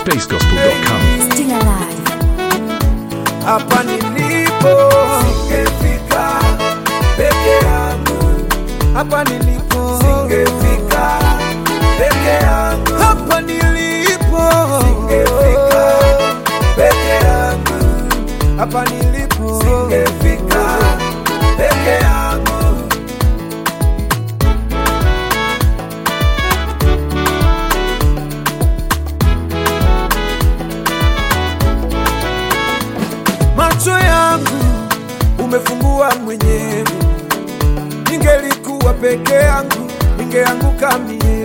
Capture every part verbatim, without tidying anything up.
space gospel dot com. Still alive. Hapa nilipo singefika peke yangu. Hapa nilipo singefika peke yangu. Hapa nilipo singefika peke yangu. Hapa nilipo singefika peke yangu. Macho yangu umefungua mwenyewe, ningelikuwa peke yangu ningeanguka mie.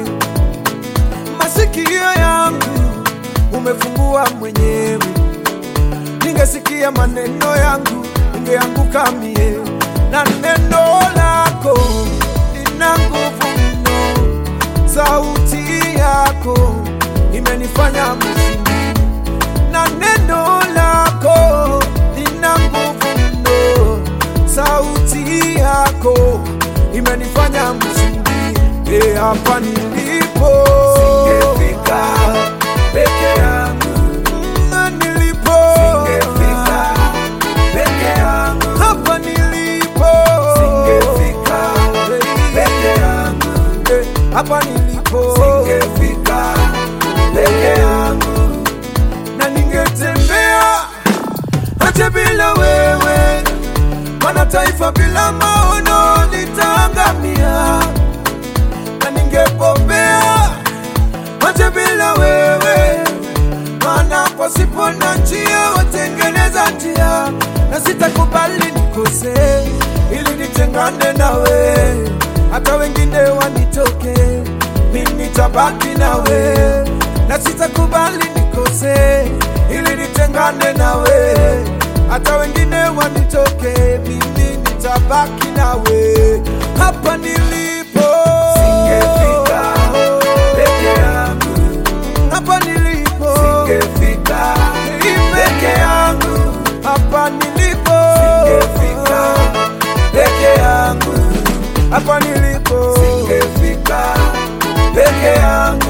Masikio yangu umefungua mwenyewe, ningesikia maneno yangu ningeanguka mie. Na neno lako lina nguvu mno, sauti yako imenifanya mshindi. Na neno lako lina nguvu mno, sauti yako imenifanya mshindi. E, hapa nilipo singefika peke yangu. Na nilipo singefika peke yangu. Hapa nilipo singefika peke yangu. E, hapa nilipo singefika peke yangu. Na ningetembea hata bila wewe, maana taifa bila maono litaangamia. Na ningepopea hata bila wewe, maana pasipo na njia watengeneza njia. Na sitakubali nikose ili nitengane nawe, hata wengine wanitoke mimi nitabaki nawe. Na sitakubali nikose ili nitengane nawe, hata wengine wanitoke mimi nitabaki nawe. Hapa nilipo singefika peke yangu. Hapa nilipo singefika peke yangu. Hapa nilipo singefika peke yangu. Hapa nilipo singefika peke yangu.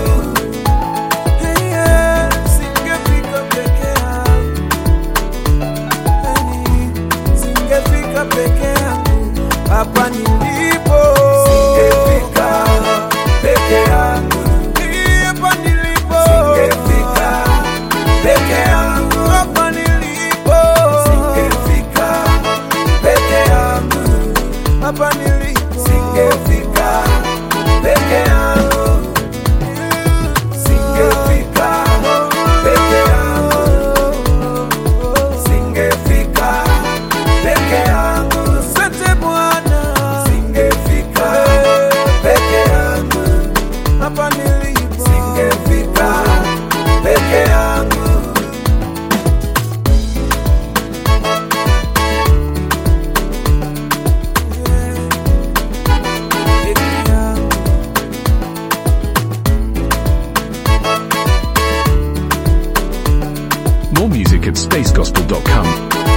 Hapa nilipo singefika peke yangu. Hapa nilipo singefika peke yangu. Hapa nilipo singefika peke yangu. Hapa nilipo singefika peke yangu. Singefika peke yangu. Singefika peke yangu. Asante Bwana, singefika peke yangu. Hapa nilipo singefika peke yangu. More music at space gospel dot com.